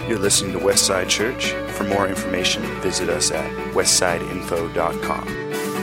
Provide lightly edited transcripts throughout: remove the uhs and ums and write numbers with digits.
You're listening to Westside Church. For more information, visit us at westsideinfo.com.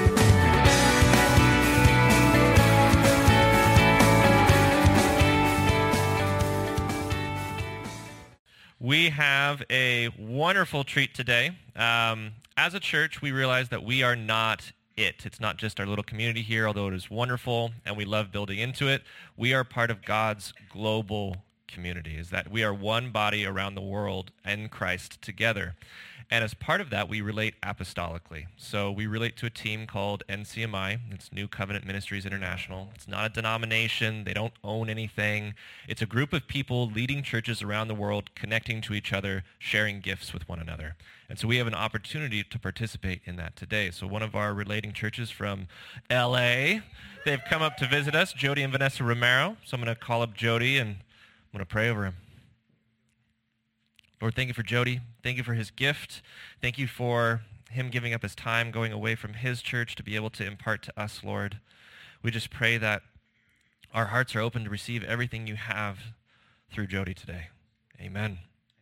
We have a wonderful treat today. As a church, we realize that we are not it. It's not just our little community here, although it is wonderful and we love building into it. We are part of God's global community, is that we are one body around the world in Christ together. And as part of that, we relate apostolically. So we relate to a team called NCMI. It's New Covenant Ministries International. It's not a denomination. They don't own anything. It's a group of people leading churches around the world, connecting to each other, sharing gifts with one another. And so we have an opportunity to participate in that today. So one of our relating churches from LA, they've come up to visit us, Jody and Vanessa Romero. So I'm going to call up Jody and I'm going to pray over him. Lord, thank you for Jody. Thank you for his gift. Thank you for him giving up his time, going away from his church to be able to impart to us, Lord. We just pray that our hearts are open to receive everything you have through Jody today. Amen.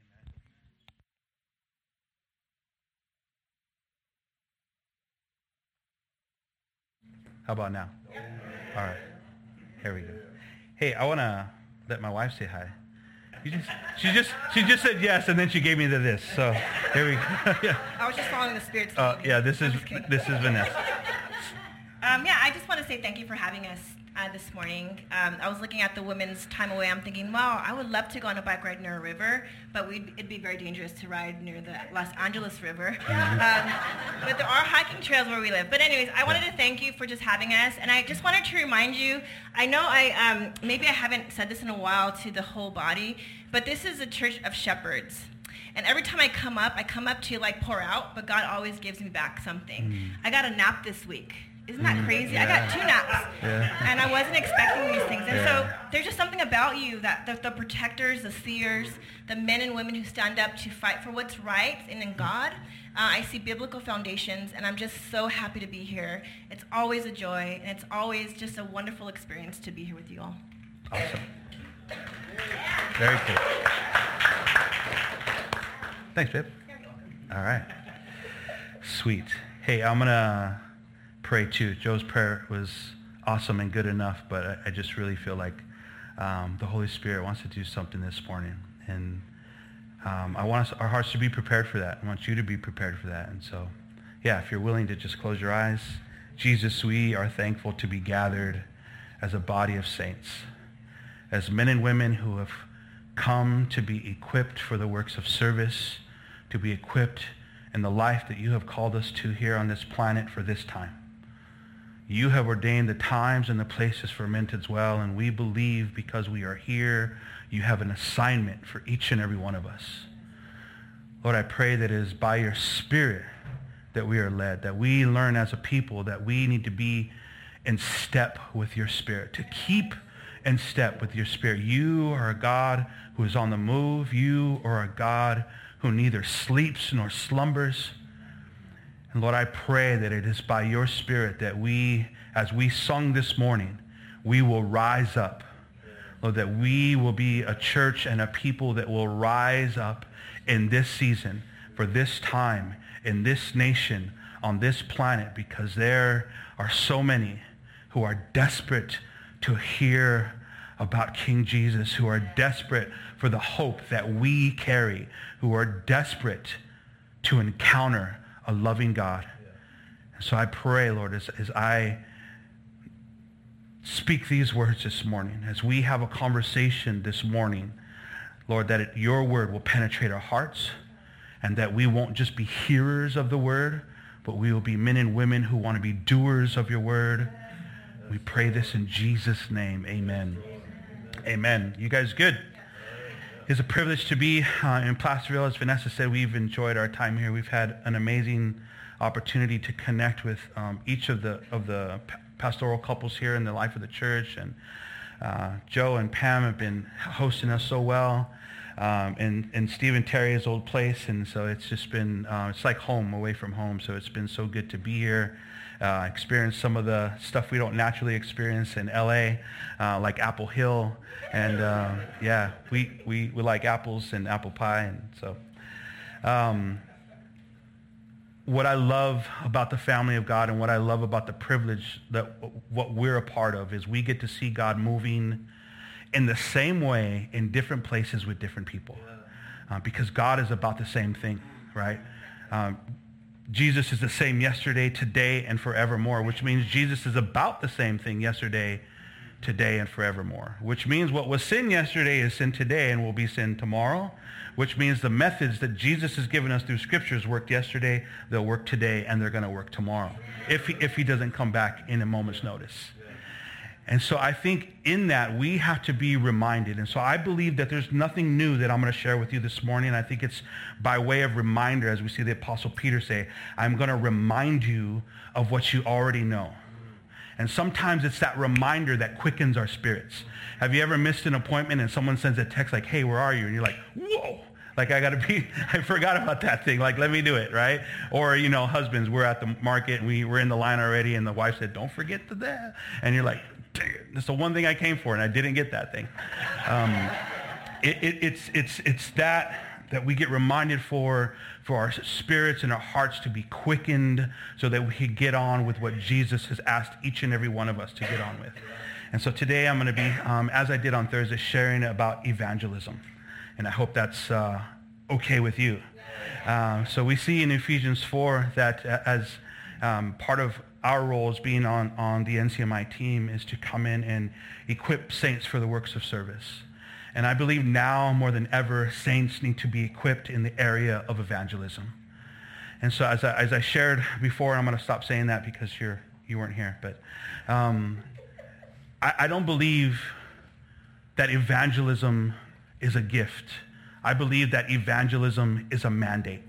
How about now? All right. Here we go. Hey, I want to let my wife say hi. She just said yes, and then she gave me this. So here we go. Yeah. I was just following the Spirit. Yeah, this is Vanessa. I just want to say thank you for having us this morning. I was looking at the women's time away. I'm thinking, wow, I would love to go on a bike ride near a river, but it'd be very dangerous to ride near the Los Angeles River. But there are hiking trails where we live. But anyways, I wanted to thank you for just having us, and I just wanted to remind you, I know maybe I haven't said this in a while to the whole body, but this is a church of shepherds. And every time I come up to pour out, but God always gives me back something. I got a nap this week. Isn't that crazy? Yeah. I got 2 naps, and I wasn't expecting these things. And so there's just something about you that the protectors, the seers, the men and women who stand up to fight for what's right and in God. I see biblical foundations, and I'm just so happy to be here. It's always a joy, and it's always just a wonderful experience to be here with you all. Awesome. Very cool. Thanks, babe. All right. Sweet. Hey, I'm going to pray too. Joe's prayer was awesome and good enough, but I just really feel like the Holy Spirit wants to do something this morning. And I want our hearts to be prepared for that. I want you to be prepared for that. And so, if you're willing to just close your eyes. Jesus, we are thankful to be gathered as a body of saints, as men and women who have come to be equipped for the works of service, to be equipped in the life that you have called us to here on this planet for this time. You have ordained the times and the places for men to dwell, and we believe because we are here, you have an assignment for each and every one of us. Lord, I pray that it is by your Spirit that we are led, that we learn as a people that we need to be in step with your Spirit, to keep in step with your Spirit. You are a God who is on the move. You are a God who neither sleeps nor slumbers. And Lord, I pray that it is by your Spirit that we, as we sung this morning, we will rise up. Lord, that we will be a church and a people that will rise up in this season, for this time, in this nation, on this planet, because there are so many who are desperate to hear about King Jesus, who are desperate for the hope that we carry, who are desperate to encounter a loving God. So I pray, Lord, as I speak these words this morning, as we have a conversation this morning, Lord, that your word will penetrate our hearts, and that we won't just be hearers of the word, but we will be men and women who want to be doers of your word. We pray this in Jesus' name. Amen. Amen. You guys good? It's a privilege to be in Placerville. As Vanessa said, we've enjoyed our time here. We've had an amazing opportunity to connect with each of the pastoral couples here in the life of the church. And Joe and Pam have been hosting us so well in Steve and Terry's old place. And so it's just been, it's like home away from home. So it's been so good to be here. experience some of the stuff we don't naturally experience in LA, like Apple Hill. And yeah, we like apples and apple pie. And so what I love about the family of God and what I love about the privilege that what we're a part of is we get to see God moving in the same way in different places with different people. Because God is about the same thing, right? Jesus is the same yesterday, today, and forevermore, which means Jesus is about the same thing yesterday, today, and forevermore, which means what was sin yesterday is sin today and will be sin tomorrow, which means the methods that Jesus has given us through scriptures worked yesterday, they'll work today, and they're going to work tomorrow if he doesn't come back in a moment's notice. And so I think in that we have to be reminded. And so I believe that there's nothing new that I'm going to share with you this morning. I think it's by way of reminder, as we see the Apostle Peter say, I'm going to remind you of what you already know. And sometimes it's that reminder that quickens our spirits. Have you ever missed an appointment and someone sends a text like, hey, where are you? And you're like, whoa. Like, I forgot about that thing. Like, let me do it, right? Or, husbands, we're at the market and we're in the line already and the wife said, don't forget that. And you're like, dang it, that's the one thing I came for and I didn't get that thing. It's that we get reminded for our spirits and our hearts to be quickened so that we can get on with what Jesus has asked each and every one of us to get on with. And so today I'm going to be, as I did on Thursday, sharing about evangelism. And I hope that's okay with you. So we see in Ephesians 4 that as part of our role as being on the NCMI team is to come in and equip saints for the works of service. And I believe now more than ever, saints need to be equipped in the area of evangelism. And so as I shared before, I'm going to stop saying that because you weren't here. But I don't believe that evangelism is a gift. I believe that evangelism is a mandate.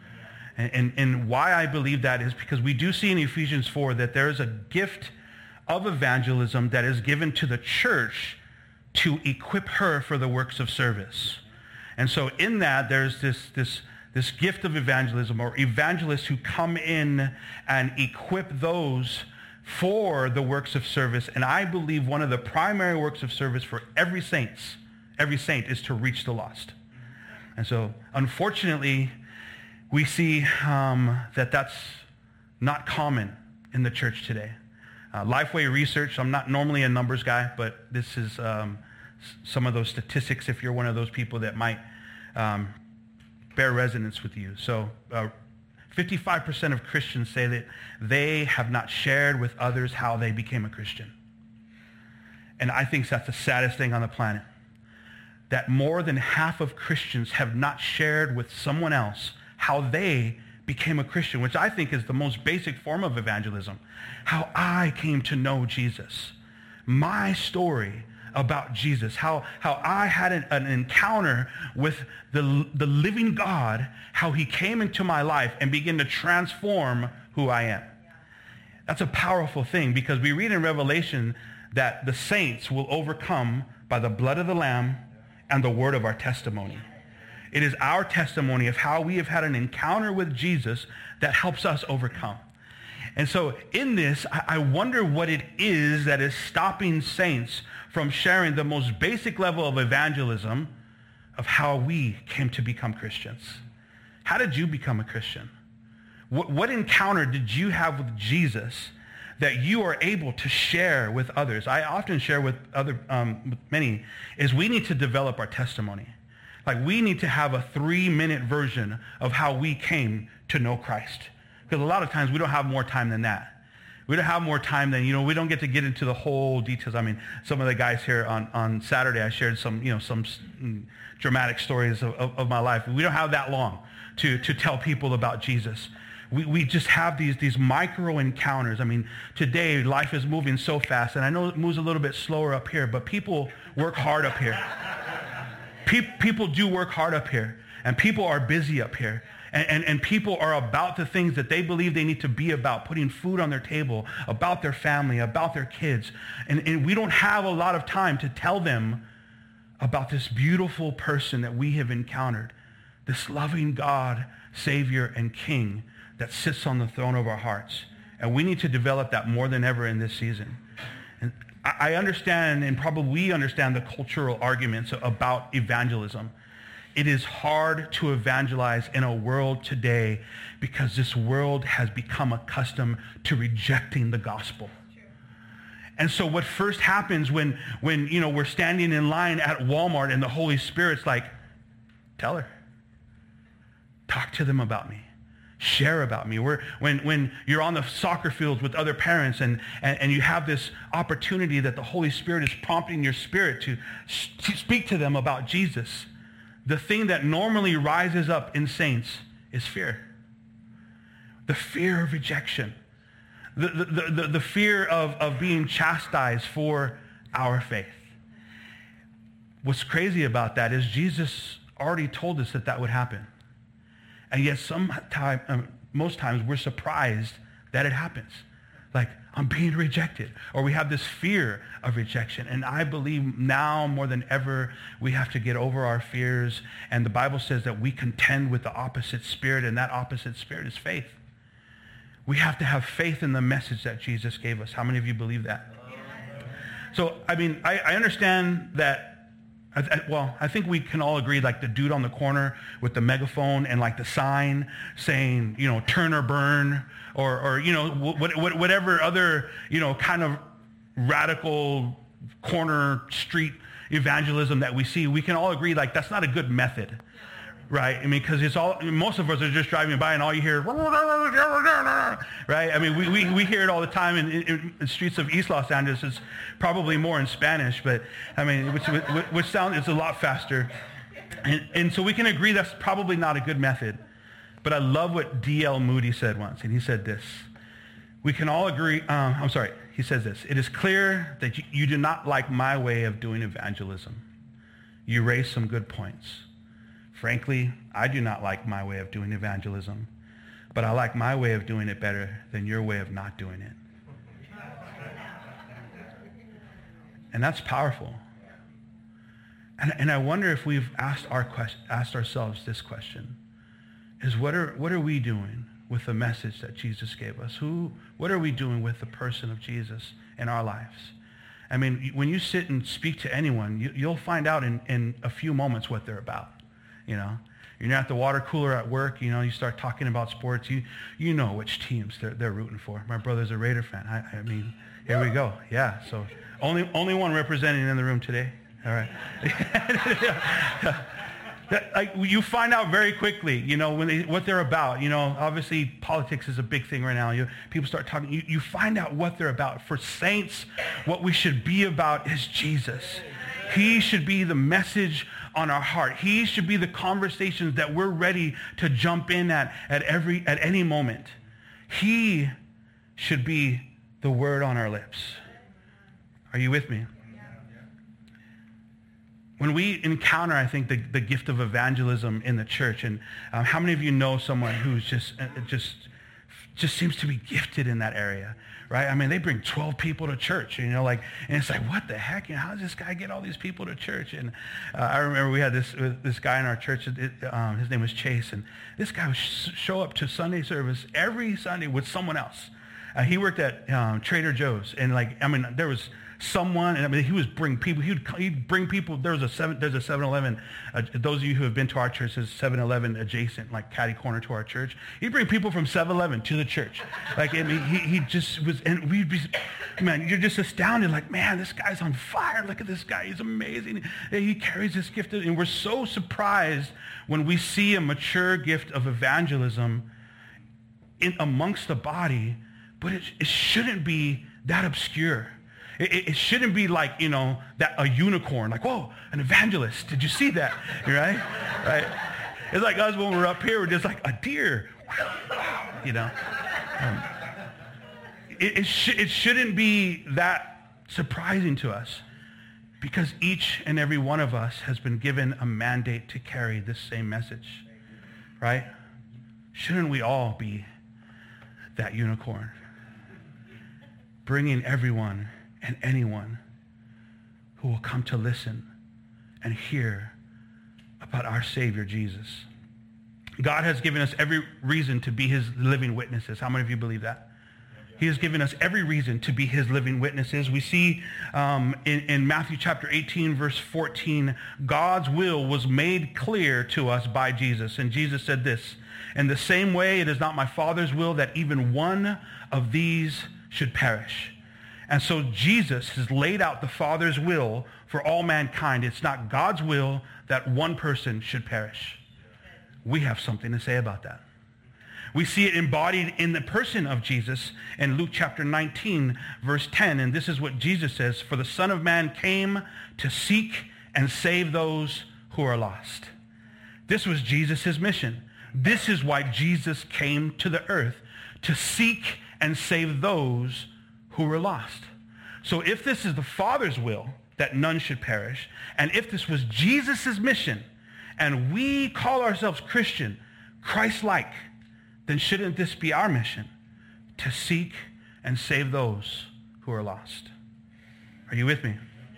And why I believe that is because we do see in Ephesians 4 that there is a gift of evangelism that is given to the church to equip her for the works of service. And so in that, there's this gift of evangelism, or evangelists who come in and equip those for the works of service. And I believe one of the primary works of service for every saint is to reach the lost. And so unfortunately, we see that that's not common in the church today. Lifeway Research, I'm not normally a numbers guy, but this is some of those statistics if you're one of those people that might bear resonance with you. So 55% of Christians say that they have not shared with others how they became a Christian. And I think that's the saddest thing on the planet. That more than half of Christians have not shared with someone else how they became a Christian, which I think is the most basic form of evangelism. How I came to know Jesus. My story about Jesus. How I had an encounter with the living God. How he came into my life and began to transform who I am. That's a powerful thing because we read in Revelation that the saints will overcome by the blood of the Lamb and the word of our testimony. It is our testimony of how we have had an encounter with Jesus that helps us overcome. And so in this, I wonder what it is that is stopping saints from sharing the most basic level of evangelism of how we came to become Christians. How did you become a Christian? What encounter did you have with Jesus that you are able to share with others? I often share with many, is we need to develop our testimony. Like we need to have a 3-minute version of how we came to know Christ. Because a lot of times we don't have more time than that. We don't have more time than, we don't get to get into the whole details. I mean, some of the guys here on Saturday, I shared some dramatic stories of my life. We don't have that long to tell people about Jesus. We just have these micro encounters. I mean, today life is moving so fast, and I know it moves a little bit slower up here, but people work hard up here. People do work hard up here, and people are busy up here. And people are about the things that they believe they need to be about, putting food on their table, about their family, about their kids. And we don't have a lot of time to tell them about this beautiful person that we have encountered, this loving God, Savior, and King that sits on the throne of our hearts. And we need to develop that more than ever in this season. And I understand, and probably we understand, the cultural arguments about evangelism. It is hard to evangelize in a world today because this world has become accustomed to rejecting the gospel. And so what first happens when we're standing in line at Walmart and the Holy Spirit's like, tell her. Talk to them about me. Share about me. When you're on the soccer fields with other parents and you have this opportunity that the Holy Spirit is prompting your spirit to speak to them about Jesus, the thing that normally rises up in saints is fear. The fear of rejection. The fear of being chastised for our faith. What's crazy about that is Jesus already told us that would happen. And yet most times we're surprised that it happens. Like, I'm being rejected. Or we have this fear of rejection. And I believe now more than ever, we have to get over our fears. And the Bible says that we contend with the opposite spirit, and that opposite spirit is faith. We have to have faith in the message that Jesus gave us. How many of you believe that? So, I understand that. I think we can all agree, like the dude on the corner with the megaphone and like the sign saying, turn or burn, or whatever other, kind of radical corner street evangelism that we see. We can all agree, like, that's not a good method. Right? Because most of us are just driving by and all you hear, right? We hear it all the time in the streets of East Los Angeles. It's probably more in Spanish, but which sound is a lot faster. And so we can agree that's probably not a good method. But I love what D.L. Moody said once, and he said this. We can all agree, he says this. It is clear that you do not like my way of doing evangelism. You raise some good points. Frankly, I do not like my way of doing evangelism, but I like my way of doing it better than your way of not doing it. And that's powerful. And I wonder if we've asked ourselves this question, is what are we doing with the message that Jesus gave us? What are we doing with the person of Jesus in our lives? When you sit and speak to anyone, you'll find out in a few moments what they're about. You're at the water cooler at work, you start talking about sports, you know which teams they're rooting for. My brother's a Raider fan. Here we go. Yeah, so only one representing in the room today. All right. You find out very quickly, what they're about. Obviously politics is a big thing right now. People start talking. You find out what they're about. For saints, what we should be about is Jesus. He should be the message on our heart. He should be the conversations that we're ready to jump in at any moment. He should be the word on our lips. Are you with me? When we encounter, I think, the gift of evangelism in the church, and how many of you know someone who's just seems to be gifted in that area, right? They bring 12 people to church, and it's like, what the heck? How does this guy get all these people to church? And I remember we had this guy in our church, his name was Chase, and this guy would show up to Sunday service every Sunday with someone else. He worked at Trader Joe's, and there was someone, and he would bring people. He'd bring people. There's a 7-Eleven. Those of you who have been to our church, there's 7-Eleven adjacent, like catty corner to our church. He'd bring people from 7-Eleven to the church. He just was, and we'd be, man, you're just astounded. Like, man, this guy's on fire. Look at this guy. He's amazing. He carries this gift, and we're so surprised when we see a mature gift of evangelism amongst the body. But it shouldn't be that obscure. It shouldn't be like, that a unicorn, like, whoa, an evangelist. Did you see that? Right? It's like us when we're up here, we're just like a deer. It shouldn't be that surprising to us, because each and every one of us has been given a mandate to carry this same message, right? Shouldn't we all be that unicorn, bringing everyone and anyone who will come to listen and hear about our Savior, Jesus? God has given us every reason to be his living witnesses. How many of you believe that? He has given us every reason to be his living witnesses. We see in Matthew chapter 18, verse 14, God's will was made clear to us by Jesus. And Jesus said this, "In the same way, it is not my Father's will that even one of these should perish." And so Jesus has laid out the Father's will for all mankind. It's not God's will that one person should perish. We have something to say about that. We see it embodied in the person of Jesus in Luke chapter 19, verse 10. And this is what Jesus says, "For the Son of Man came to seek and save those who are lost." This was Jesus' mission. This is why Jesus came to the earth, to seek and save those who were lost. So if this is the Father's will, that none should perish, and if this was Jesus' mission, and we call ourselves Christian, Christ-like, then shouldn't this be our mission? To seek and save those who are lost. Are you with me?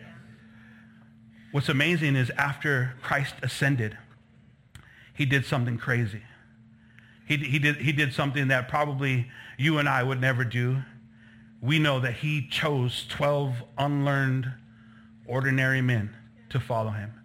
What's amazing is after Christ ascended, he did something crazy. He did something that probably you and I would never do. We know that he chose 12 unlearned, ordinary men to follow him.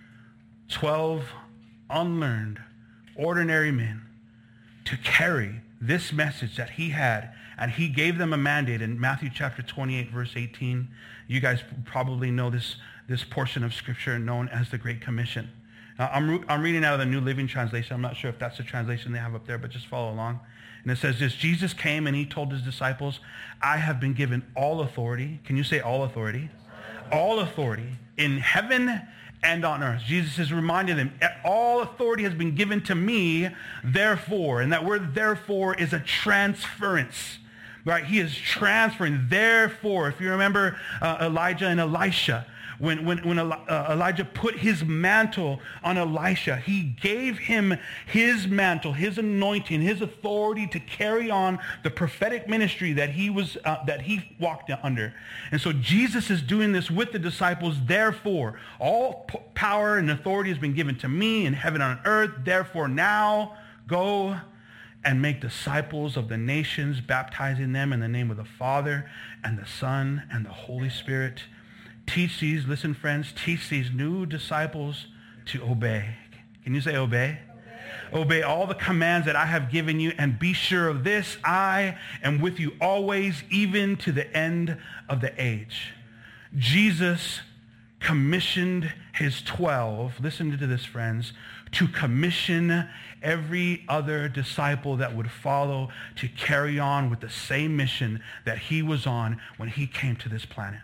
12 unlearned, ordinary men to carry this message that he had, and he gave them a mandate in Matthew chapter 28, verse 18. You guys probably know this portion of scripture known as the Great Commission. Now, I'm reading out of the New Living Translation. I'm not sure if that's the translation they have up there, but just follow along. And it says this, "Jesus came and he told his disciples, 'I have been given all authority.'" Can you say all authority? All authority in heaven and on earth. Jesus is reminding them, all authority has been given to me, therefore. And that word therefore is a transference. Right? He is transferring. Therefore, if you remember Elijah and Elisha, when Elijah put his mantle on Elisha, he gave him his mantle, his anointing, his authority to carry on the prophetic ministry that he walked under. And so Jesus is doing this with the disciples. Therefore, all power and authority has been given to me in heaven and on earth. Therefore, now go and make disciples of the nations, baptizing them in the name of the Father and the Son and the Holy Spirit. Teach these, listen friends, teach these new disciples to obey. Can you say obey? Obey all the commands that I have given you, and be sure of this, I am with you always, even to the end of the age. Jesus commissioned his 12, listen to this friends, to commission every other disciple that would follow to carry on with the same mission that he was on when he came to this planet.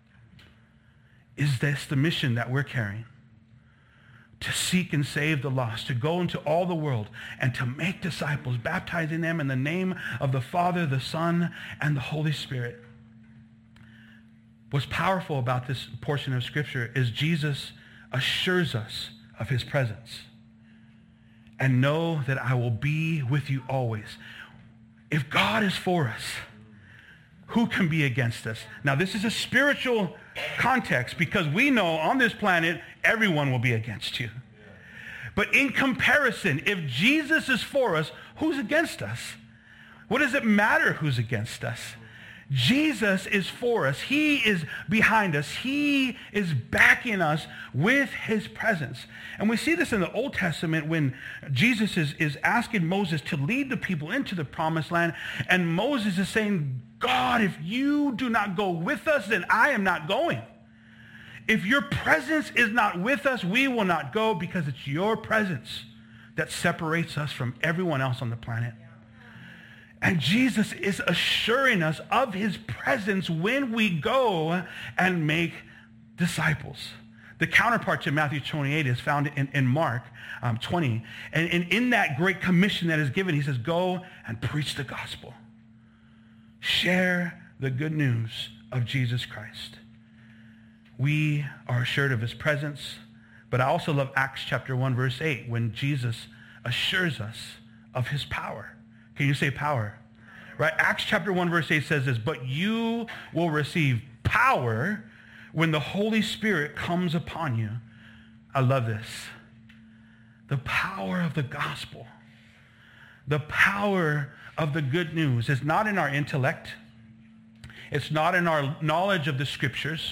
Is this the mission that we're carrying? To seek and save the lost, to go into all the world and to make disciples, baptizing them in the name of the Father, the Son, and the Holy Spirit. What's powerful about this portion of Scripture is Jesus assures us of his presence. And know that I will be with you always. If God is for us, who can be against us? Now, this is a spiritual context because we know on this planet, everyone will be against you. But in comparison, if Jesus is for us, who's against us? What does it matter who's against us? Jesus is for us. He is behind us. He is backing us with his presence. And we see this in the Old Testament when Jesus is asking Moses to lead the people into the promised land. And Moses is saying, God, if you do not go with us, then I am not going. If your presence is not with us, we will not go, because it's your presence that separates us from everyone else on the planet. And Jesus is assuring us of his presence when we go and make disciples. The counterpart to Matthew 28 is found in Mark 20. And in that great commission that is given, he says, go and preach the gospel. Share the good news of Jesus Christ. We are assured of his presence. But I also love Acts chapter 1, verse 8, when Jesus assures us of his power. Can you say power? Right? Acts chapter 1 verse 8 says this, but you will receive power when the Holy Spirit comes upon you. I love this. The power of the gospel. The power of the good news is not in our intellect. It's not in our knowledge of the scriptures.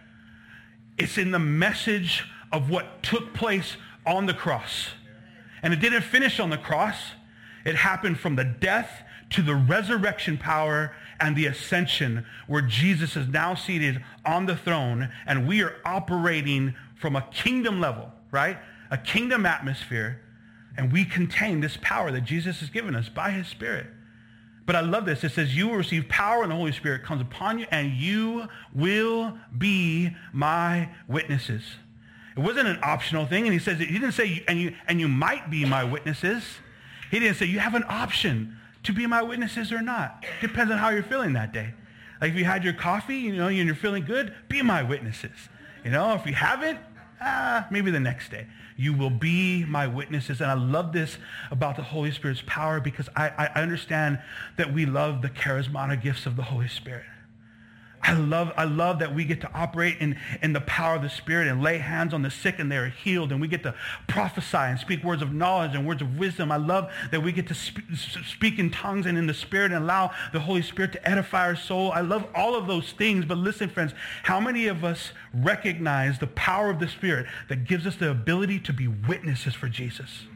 It's in the message of what took place on the cross. And it didn't finish on the cross. It happened from the death to the resurrection power and the ascension, where Jesus is now seated on the throne, and we are operating from a kingdom level, right? A kingdom atmosphere, and we contain this power that Jesus has given us by his Spirit. But I love this. It says, you will receive power and the Holy Spirit comes upon you, and you will be my witnesses. It wasn't an optional thing. And he says, he didn't say, and you might be my witnesses. He didn't say, you have an option to be my witnesses or not. Depends on how you're feeling that day. Like if you had your coffee, and you're feeling good, be my witnesses. If you haven't, maybe the next day. You will be my witnesses. And I love this about the Holy Spirit's power, because I understand that we love the charismatic gifts of the Holy Spirit. I love that we get to operate in the power of the Spirit and lay hands on the sick and they are healed, and we get to prophesy and speak words of knowledge and words of wisdom. I love that we get to speak in tongues and in the Spirit and allow the Holy Spirit to edify our soul. I love all of those things. But listen, friends, how many of us recognize the power of the Spirit that gives us the ability to be witnesses for Jesus?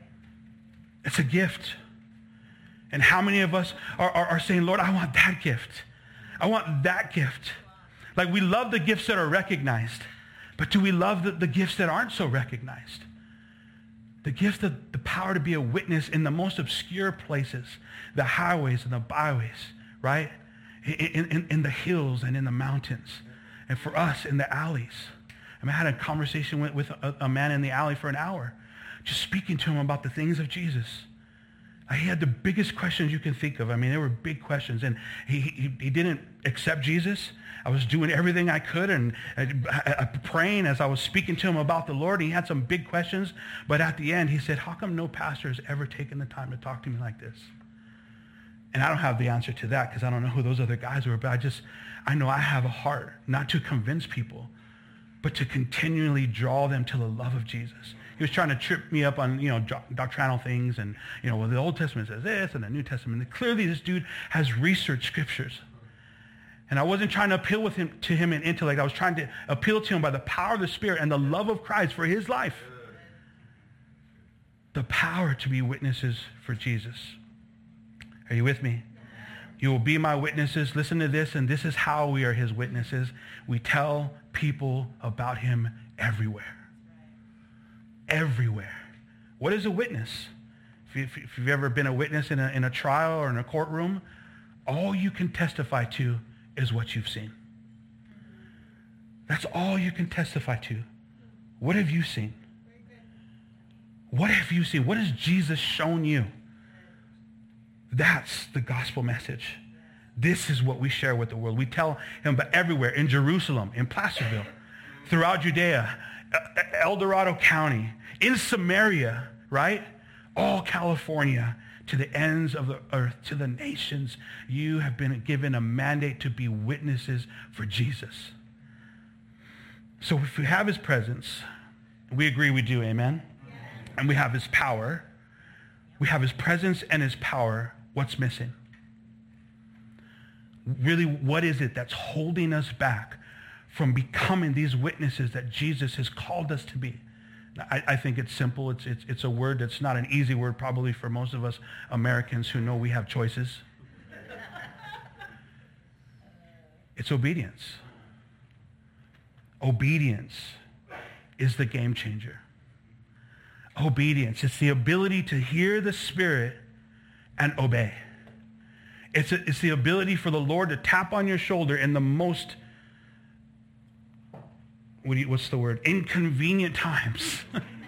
It's a gift. And how many of us are saying, Lord, I want that gift. I want that gift. Like, we love the gifts that are recognized, but do we love the gifts that aren't so recognized? The gift of the power to be a witness in the most obscure places, the highways and the byways, right? In the hills and in the mountains. And for us, in the alleys. I had a conversation with a man in the alley for an hour, just speaking to him about the things of Jesus. He had the biggest questions you can think of. They were big questions. And he didn't accept Jesus. I was doing everything I could and praying as I was speaking to him about the Lord. He had some big questions. But at the end, he said, how come no pastor has ever taken the time to talk to me like this? And I don't have the answer to that because I don't know who those other guys were. But I know I have a heart not to convince people, but to continually draw them to the love of Jesus. He was trying to trip me up on, doctrinal things and, well, the Old Testament says this and the New Testament. And clearly this dude has researched scriptures. And I wasn't trying to appeal to him in intellect. I was trying to appeal to him by the power of the Spirit and the love of Christ for his life. The power to be witnesses for Jesus. Are you with me? You will be my witnesses. Listen to this, and this is how we are his witnesses. We tell people about him everywhere. Everywhere. What is a witness? If you've ever been a witness in a trial or in a courtroom, all you can testify to is what you've seen. That's all you can testify to. What have you seen? What have you seen? What has Jesus shown you? That's the gospel message. This is what we share with the world. We tell him about everywhere, in Jerusalem, in Placerville, throughout Judea, El Dorado County, in Samaria, right? All California, to the ends of the earth, to the nations. You have been given a mandate to be witnesses for Jesus. So if we have his presence, we agree we do, amen? And we have his power. We have his presence and his power. What's missing? Really, what is it that's holding us back from becoming these witnesses that Jesus has called us to be? I think it's simple. It's a word that's not an easy word probably for most of us Americans who know we have choices. It's obedience. Obedience is the game changer. Obedience. It's the ability to hear the Spirit and obey. It's the ability for the Lord to tap on your shoulder in the most, what's the word? Inconvenient times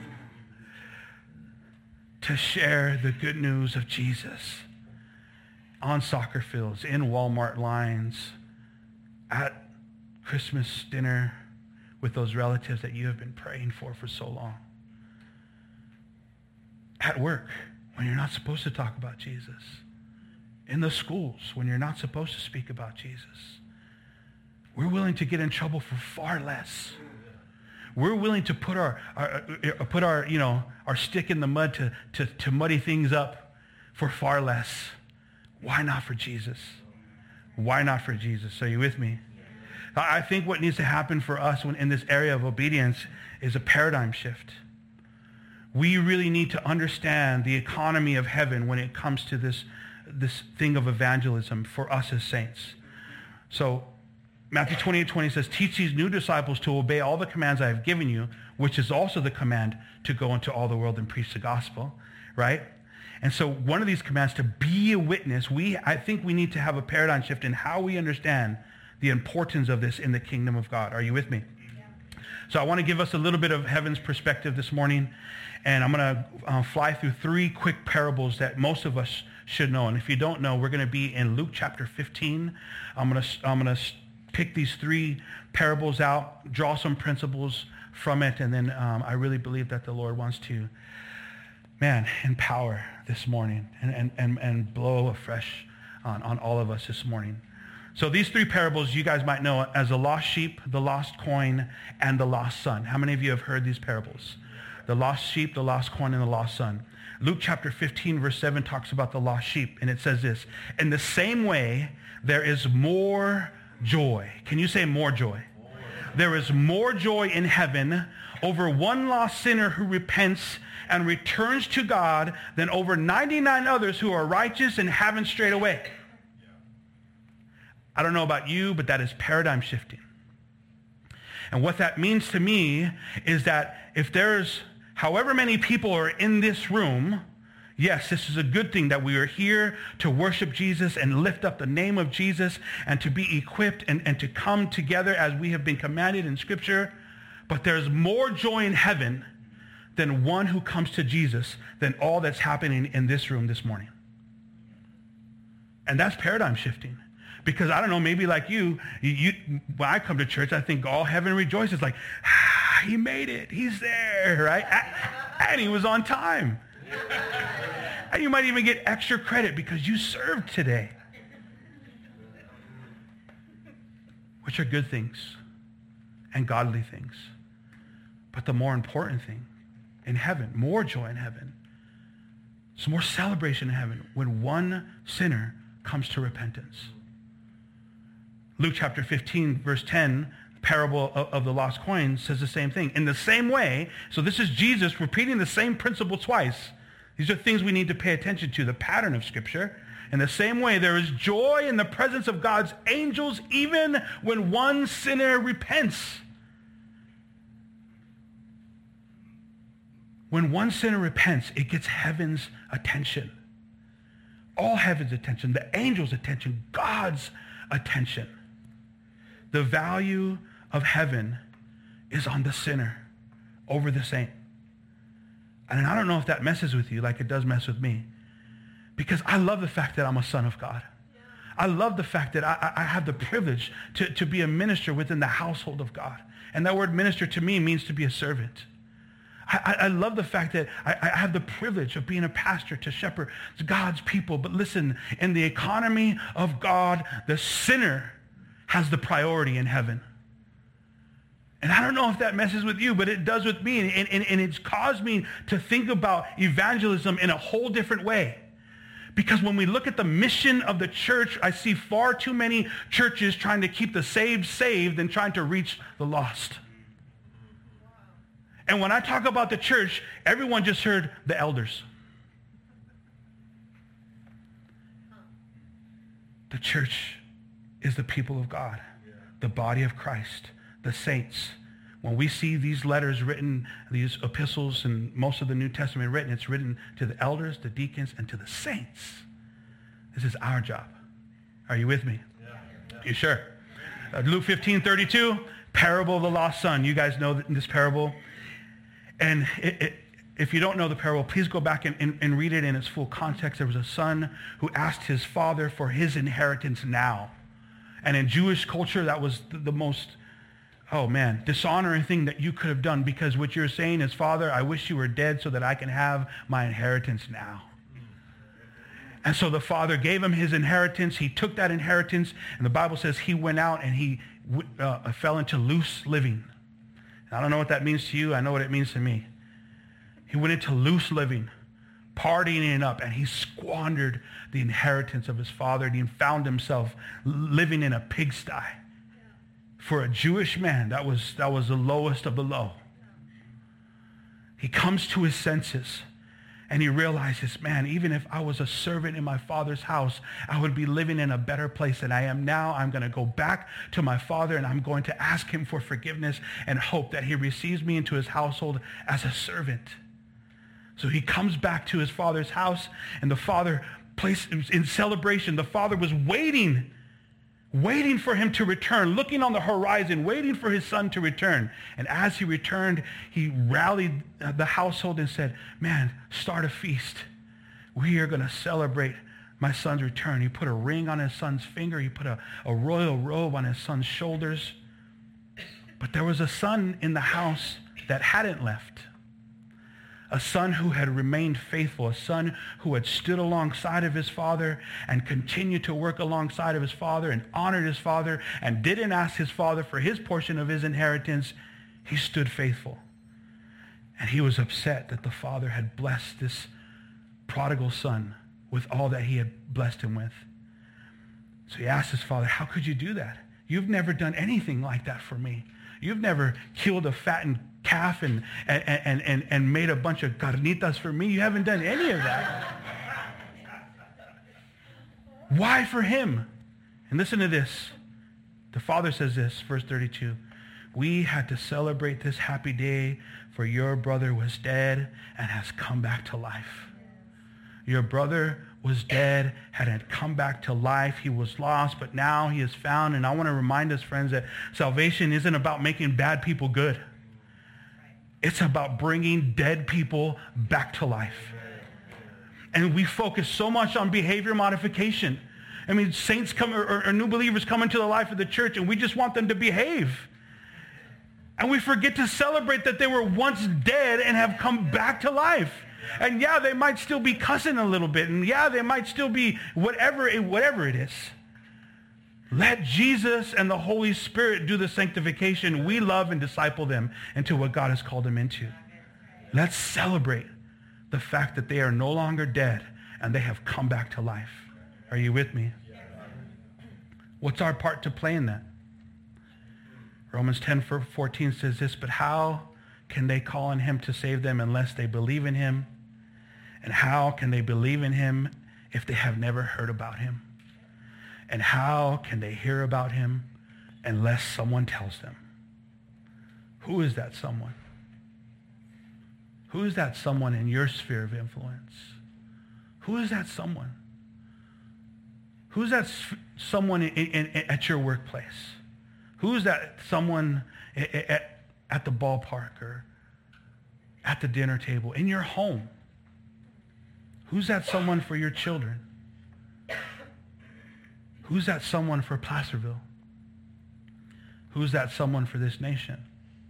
to share the good news of Jesus on soccer fields, in Walmart lines, at Christmas dinner with those relatives that you have been praying for so long. At work, when you're not supposed to talk about Jesus. In the schools, when you're not supposed to speak about Jesus. We're willing to get in trouble for far less. We're willing to put our stick in the mud to muddy things up for far less. Why not for Jesus? Why not for Jesus? Are you with me? I think what needs to happen for us in this area of obedience is a paradigm shift. We really need to understand the economy of heaven when it comes to this thing of evangelism for us as saints. So Matthew 28:20 says, teach these new disciples to obey all the commands I have given you, which is also the command to go into all the world and preach the gospel, right? And so one of these commands, to be a witness, I think we need to have a paradigm shift in how we understand the importance of this in the kingdom of God. Are you with me? Yeah. So I want to give us a little bit of heaven's perspective this morning, and I'm going to fly through 3 quick parables that most of us should know. And if you don't know, we're going to be in Luke chapter 15. I'm going to pick these 3 parables out, draw some principles from it, and then I really believe that the Lord wants to, empower this morning and blow afresh on all of us this morning. So these 3 parables you guys might know as the lost sheep, the lost coin, and the lost son. How many of you have heard these parables? The lost sheep, the lost coin, and the lost son. Luke chapter 15, verse 7 talks about the lost sheep, and it says this: in the same way, there is more joy. Can you say more joy? More. There is more joy in heaven over one lost sinner who repents and returns to God than over 99 others who are righteous and haven't strayed away. I don't know about you, but that is paradigm shifting. And what that means to me is that if there's however many people are in this room, yes, this is a good thing that we are here to worship Jesus and lift up the name of Jesus and to be equipped and to come together as we have been commanded in Scripture. But there's more joy in heaven than one who comes to Jesus than all that's happening in this room this morning. And that's paradigm shifting. Because I don't know, maybe like you, when I come to church, I think all heaven rejoices, like, he made it. He's there, right? And he was on time. And you might even get extra credit because you served today. Which are good things and godly things. But the more important thing in heaven, more joy in heaven, it's more celebration in heaven when one sinner comes to repentance. Luke chapter 15, verse 10, the parable of the lost coin, says the same thing. In the same way, so this is Jesus repeating the same principle twice. These are things we need to pay attention to, the pattern of Scripture. In the same way, there is joy in the presence of God's angels even when one sinner repents. When one sinner repents, it gets heaven's attention. All heaven's attention, the angels' attention, God's attention. The value of heaven is on the sinner over the saint. And I don't know if that messes with you like it does mess with me. Because I love the fact that I'm a son of God. I love the fact that I have the privilege to be a minister within the household of God. And that word minister to me means to be a servant. I love the fact that I have the privilege of being a pastor to shepherd God's people. But listen, in the economy of God, the sinner has the priority in heaven. And I don't know if that messes with you, but it does with me. And it's caused me to think about evangelism in a whole different way. Because when we look at the mission of the church, I see far too many churches trying to keep the saved and trying to reach the lost. And when I talk about the church, everyone just heard the elders. The church is the people of God, the body of Christ, the saints. When we see these letters written, these epistles and most of the New Testament written, it's written to the elders, the deacons, and to the saints. This is our job. Are you with me? Yeah. You sure? Luke 15:32, parable of the lost son. You guys know this parable. And if you don't know the parable, please go back and read it in its full context. There was a son who asked his father for his inheritance now. And in Jewish culture, that was the most, dishonoring thing that you could have done, because what you're saying is, Father, I wish you were dead so that I can have my inheritance now. And so the father gave him his inheritance. He took that inheritance, and the Bible says he went out and he fell into loose living. And I don't know what that means to you. I know what it means to me. He went into loose living, partying it up, and he squandered the inheritance of his father, and he found himself living in a pigsty. For a Jewish man, that was the lowest of the low. He comes to his senses, and he realizes, man, even if I was a servant in my father's house, I would be living in a better place than I am now. I'm going to go back to my father, and I'm going to ask him for forgiveness and hope that he receives me into his household as a servant. So he comes back to his father's house, and the father in celebration. The father was waiting for him to return, looking on the horizon, waiting for his son to return. And as he returned, he rallied the household and said, man, start a feast. We are going to celebrate my son's return. He put a ring on his son's finger. He put a royal robe on his son's shoulders. But there was a son in the house that hadn't left. A son who had remained faithful, a son who had stood alongside of his father and continued to work alongside of his father and honored his father and didn't ask his father for his portion of his inheritance. He stood faithful. And he was upset that the father had blessed this prodigal son with all that he had blessed him with. So he asked his father, how could you do that? You've never done anything like that for me. You've never killed a fattened calf and made a bunch of carnitas for me. You haven't done any of that. Why for him? And listen to this. The father says this, verse 32. We had to celebrate this happy day, for your brother was dead and has come back to life. Your brother was dead, had come back to life. He was lost, but now he is found. And I want to remind us, friends, that salvation isn't about making bad people good. It's about bringing dead people back to life. And we focus so much on behavior modification. I mean, saints come or new believers come into the life of the church, and we just want them to behave. And we forget to celebrate that they were once dead and have come back to life. And yeah, they might still be cussing a little bit. And yeah, they might still be whatever it is. Let Jesus and the Holy Spirit do the sanctification. We love and disciple them into what God has called them into. Let's celebrate the fact that they are no longer dead and they have come back to life. Are you with me? What's our part to play in that? Romans 10:14 says this, but how can they call on him to save them unless they believe in him? And how can they believe in him if they have never heard about him? And how can they hear about him unless someone tells them? Who is that someone? Who is that someone in your sphere of influence? Who is that someone? Who is that someone at your workplace? Who is that someone at the ballpark or at the dinner table, in your home? Who's that someone for your children? Who's that someone for Placerville? Who's that someone for this nation?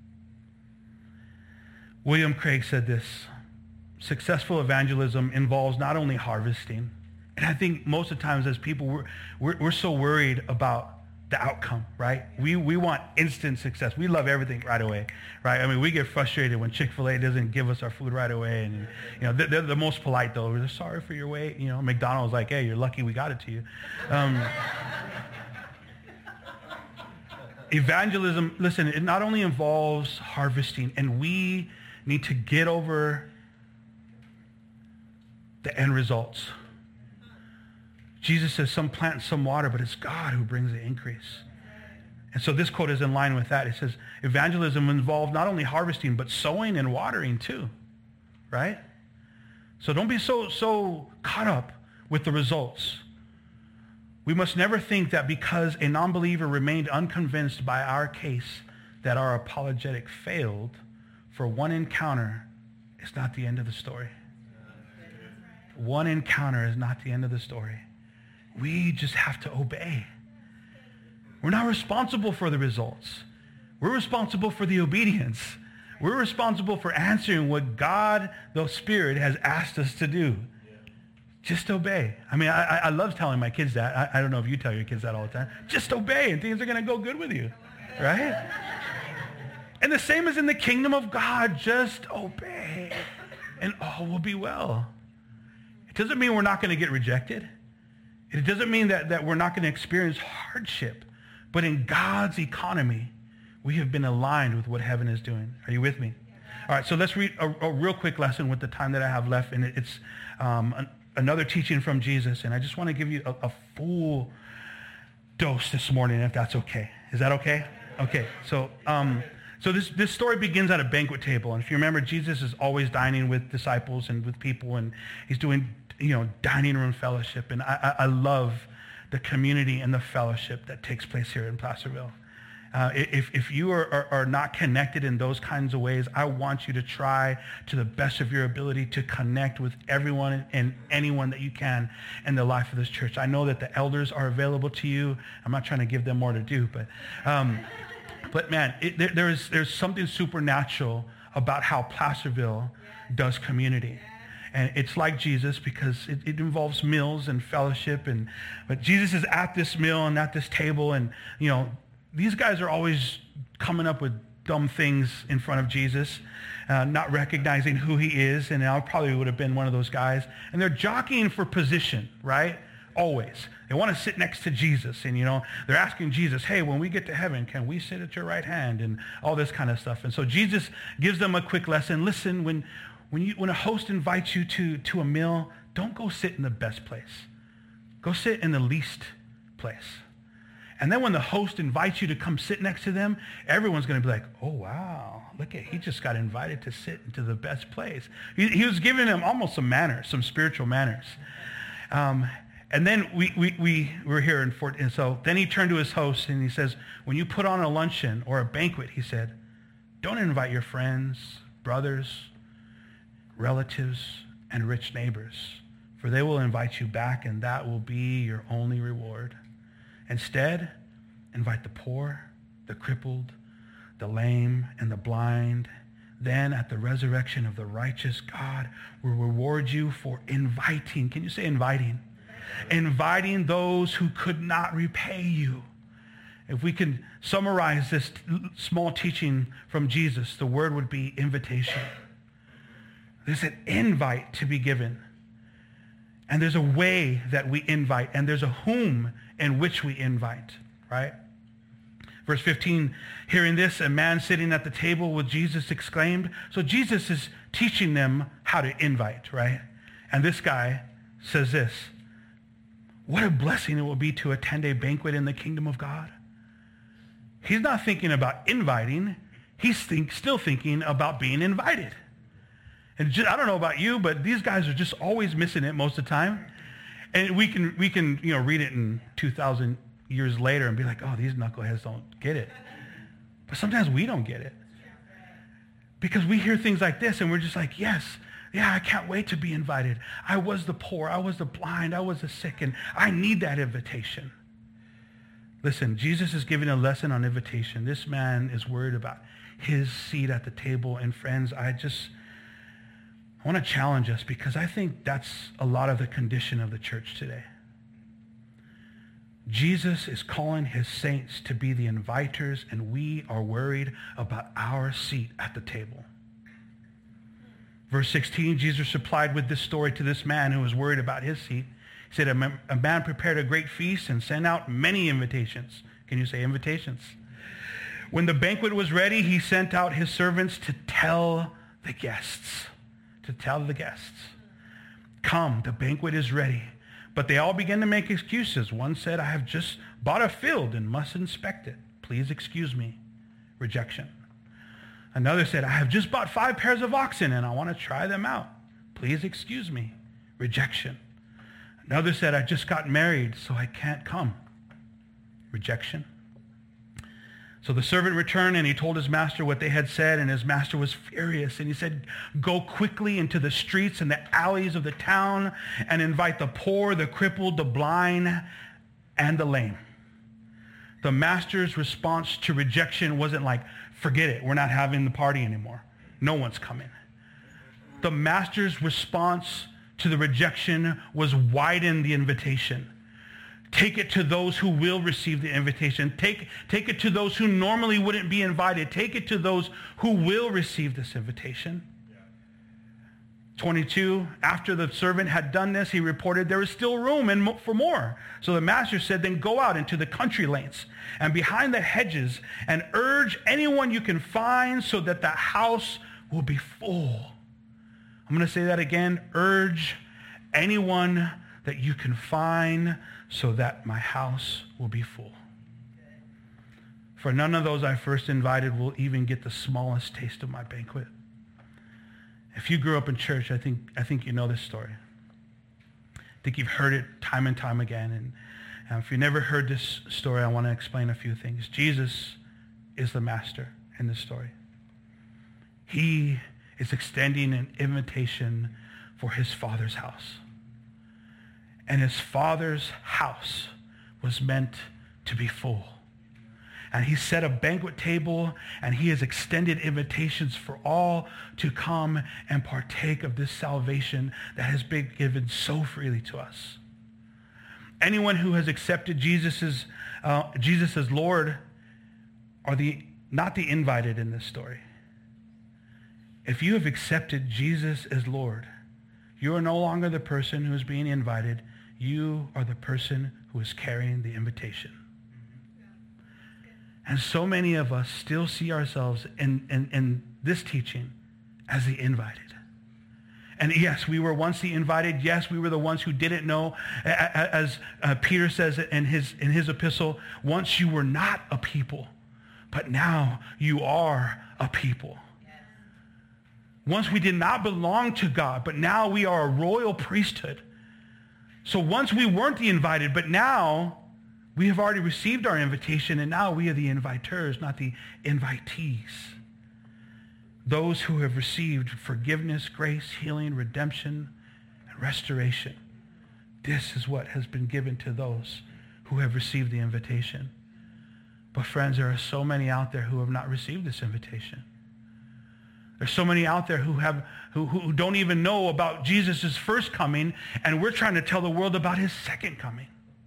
William Craig said this, successful evangelism involves not only harvesting, and I think most of the times as people, we're so worried about the outcome, right? We want instant success. We love everything right away, right? I mean, we get frustrated when Chick-fil-A doesn't give us our food right away, and you know they're the most polite though. They're sorry for your wait. You know, McDonald's like, hey, you're lucky we got it to you. Evangelism, listen, it not only involves harvesting, and we need to get over the end results. Jesus says some plant, some water, but it's God who brings the increase. And so this quote is in line with that. It says, evangelism involves not only harvesting, but sowing and watering too, right? So don't be so caught up with the results. We must never think that because a non-believer remained unconvinced by our case that our apologetic failed for one encounter is not the end of the story. One encounter is not the end of the story. We just have to obey. We're not responsible for the results. We're responsible for the obedience. We're responsible for answering what God, the Spirit, has asked us to do. Just obey. I mean, I love telling my kids that. I don't know if you tell your kids that all the time. Just obey and things are going to go good with you, right? And the same as in the kingdom of God. Just obey and all will be well. doesn't mean we're not going to get rejected. It doesn't mean that we're not going to experience hardship. But in God's economy, we have been aligned with what heaven is doing. Are you with me? All right, so let's read a real quick lesson with the time that I have left. And it's another teaching from Jesus. And I just want to give you a full dose this morning, if that's okay. Is that okay? Okay, so this story begins at a banquet table. And if you remember, Jesus is always dining with disciples and with people. And he's doing, dining room fellowship. And I love the community and the fellowship that takes place here in Placerville. If you are not connected in those kinds of ways, I want you to try to the best of your ability to connect with everyone and anyone that you can in the life of this church. I know that the elders are available to you. I'm not trying to give them more to do, but man, there's something supernatural about how Placerville does community. And it's like Jesus because it involves meals and fellowship. But Jesus is at this meal and at this table. And, these guys are always coming up with dumb things in front of Jesus, not recognizing who he is. And I probably would have been one of those guys. And they're jockeying for position, right? Always. They want to sit next to Jesus. And, they're asking Jesus, hey, when we get to heaven, can we sit at your right hand? And all this kind of stuff. And so Jesus gives them a quick lesson. Listen, when a host invites you to a meal, don't go sit in the best place. Go sit in the least place. And then when the host invites you to come sit next to them, everyone's going to be like, oh, wow, he just got invited to sit into the best place. He was giving them almost some manners, some spiritual manners. And then we were here and so then he turned to his host and he says, when you put on a luncheon or a banquet, he said, don't invite your friends, brothers, relatives, and rich neighbors, for they will invite you back, and that will be your only reward. Instead, invite the poor, the crippled, the lame, and the blind. Then at the resurrection of the righteous, God will reward you for inviting. Can you say inviting? Inviting those who could not repay you. If we can summarize this small teaching from Jesus, the word would be invitation. There's an invite to be given. And there's a way that we invite. And there's a whom in which we invite, right? Verse 15, hearing this, a man sitting at the table with Jesus exclaimed. So Jesus is teaching them how to invite, right? And this guy says this, what a blessing it will be to attend a banquet in the kingdom of God. He's not thinking about inviting. He's still thinking about being invited. And I don't know about you, but these guys are just always missing it most of the time. And we can read it in 2,000 years later and be like, oh, these knuckleheads don't get it. But sometimes we don't get it. Because we hear things like this and we're just like, yes, yeah, I can't wait to be invited. I was the poor, I was the blind, I was the sick, and I need that invitation. Listen, Jesus is giving a lesson on invitation. This man is worried about his seat at the table. And friends, I want to challenge us because I think that's a lot of the condition of the church today. Jesus is calling his saints to be the inviters, and we are worried about our seat at the table. Verse 16, Jesus replied with this story to this man who was worried about his seat. He said, a man prepared a great feast and sent out many invitations. Can you say invitations? When the banquet was ready, he sent out his servants to tell the guests. Come, the banquet is ready. But they all began to make excuses. One said, I have just bought a field and must inspect it. Please excuse me. Rejection. Another said, I have just bought 5 pairs of oxen and I want to try them out. Please excuse me. Rejection. Another said, I just got married, so I can't come. Rejection. So the servant returned and he told his master what they had said, and his master was furious. And he said, go quickly into the streets and the alleys of the town and invite the poor, the crippled, the blind, and the lame. The master's response to rejection wasn't like, forget it, we're not having the party anymore. No one's coming. The master's response to the rejection was widen the invitation. Take it to those who will receive the invitation. Take it to those who normally wouldn't be invited. Take it to those who will receive this invitation. 22, after the servant had done this, he reported there was still room for more. So the master said, then go out into the country lanes and behind the hedges and urge anyone you can find so that the house will be full. I'm going to say that again. Urge anyone that you can find so that my house will be full. For none of those I first invited will even get the smallest taste of my banquet. If you grew up in church, I think you know this story. I think you've heard it time and time again. And if you never heard this story, I want to explain a few things. Jesus is the master in this story. He is extending an invitation for his Father's house. And his Father's house was meant to be full. And he set a banquet table, and he has extended invitations for all to come and partake of this salvation that has been given so freely to us. Anyone who has accepted Jesus as Lord are not the invited in this story. If you have accepted Jesus as Lord, you are no longer the person who is being invited. You are the person who is carrying the invitation. And so many of us still see ourselves in this teaching as the invited. And yes, we were once the invited. Yes, we were the ones who didn't know. As Peter says in his epistle, once you were not a people, but now you are a people. Once we did not belong to God, but now we are a royal priesthood. So once we weren't the invited, but now we have already received our invitation, and now we are the inviters, not the invitees. Those who have received forgiveness, grace, healing, redemption, and restoration. This is what has been given to those who have received the invitation. But friends, there are so many out there who have not received this invitation. There's so many out there who don't even know about Jesus' first coming, and we're trying to tell the world about his second coming.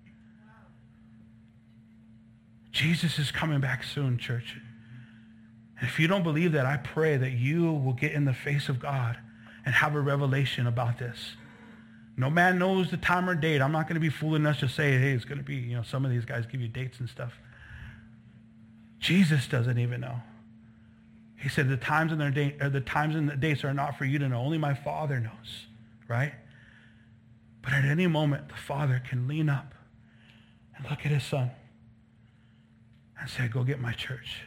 Jesus is coming back soon, church. And if you don't believe that, I pray that you will get in the face of God and have a revelation about this. No man knows the time or date. I'm not going to be fooling us to say, hey, it's going to be, some of these guys give you dates and stuff. Jesus doesn't even know. He said the times and the dates are not for you to know. Only my Father knows, right? But at any moment, the Father can lean up and look at his Son and say, go get my church.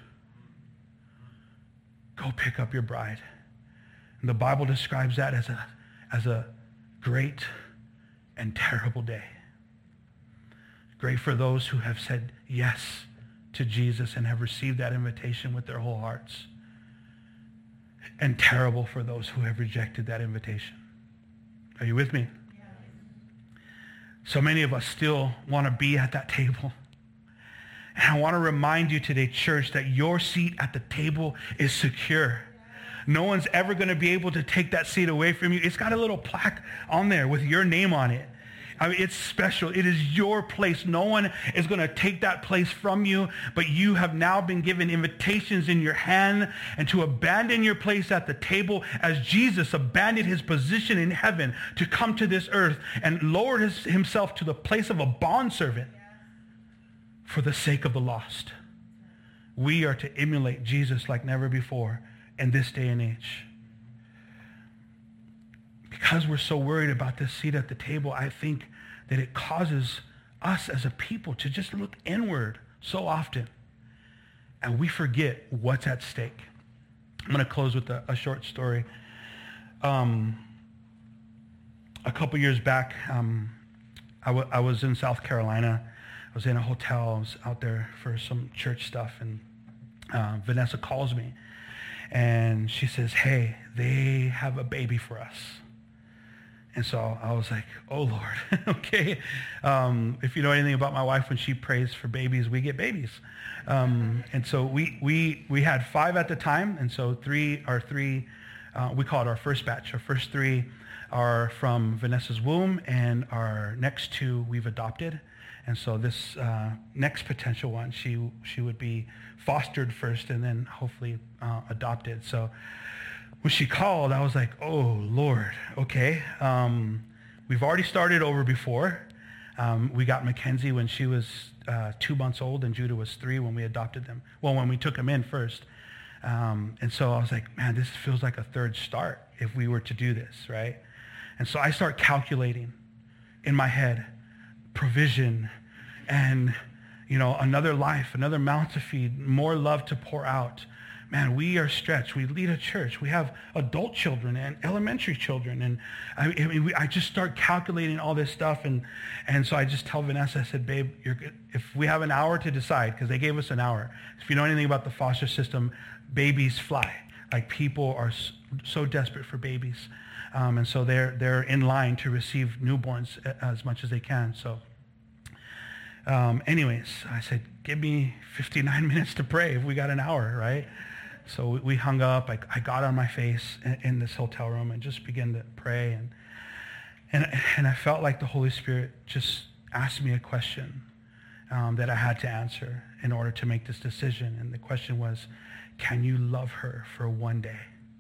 Go pick up your bride. And the Bible describes that as a great and terrible day. Great for those who have said yes to Jesus and have received that invitation with their whole hearts. And terrible for those who have rejected that invitation. Are you with me? Yes. So many of us still want to be at that table. And I want to remind you today, church, that your seat at the table is secure. No one's ever going to be able to take that seat away from you. It's got a little plaque on there with your name on it. I mean, it's special. It is your place. No one is going to take that place from you, but you have now been given invitations in your hand and to abandon your place at the table as Jesus abandoned his position in heaven to come to this earth and lowered himself to the place of a bondservant for the sake of the lost. We are to emulate Jesus like never before in this day and age. Because we're so worried about this seat at the table, I think that it causes us as a people to just look inward so often. And we forget what's at stake. I'm going to close with a short story. A couple years back, I was in South Carolina. I was in a hotel. I was out there for some church stuff. And Vanessa calls me. And she says, hey, they have a baby for us. And so I was like, oh, Lord, okay. If you know anything about my wife, when she prays for babies, we get babies. And so we had 5 at the time. And so we call it our first batch. Our first 3 are from Vanessa's womb, and our next 2 we've adopted. And so this next potential one, she would be fostered first and then hopefully adopted. So when she called, I was like, oh, Lord, okay. We've already started over before. We got Mackenzie when she was 2 months old, and Judah was 3 when we adopted them. Well, when we took them in first. And so I was like, man, this feels like a third start if we were to do this, right? And so I start calculating in my head provision and, another life, another mouth to feed, more love to pour out. Man, we are stretched. We lead a church. We have adult children and elementary children. And I just start calculating all this stuff. And so I just tell Vanessa, I said, babe, if we have an hour to decide, because they gave us an hour. If you know anything about the foster system, babies fly. Like, people are so desperate for babies. And so they're in line to receive newborns as much as they can. So anyways, I said, give me 59 minutes to pray if we got an hour, right? So we hung up. I got on my face in this hotel room and just began to pray. And I felt like the Holy Spirit just asked me a question that I had to answer in order to make this decision. And the question was, can you love her for one day?